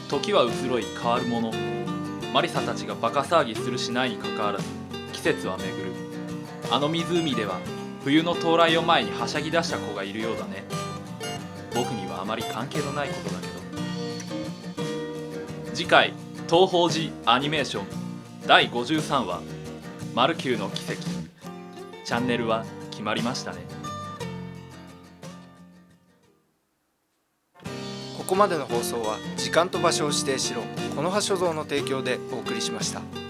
時は移ろい変わるもの。マリサたちがバカ騒ぎするしないにかかわらず季節は巡る。あの湖では冬の到来を前にはしゃぎ出した子がいるようだね。僕にはあまり関係のないことだけど。次回東宝寺アニメーション第53話マルキューの奇跡。チャンネルは決まりましたね。 ここまでの放送は時間と場所を指定しろこの葉書道の提供でお送りしました。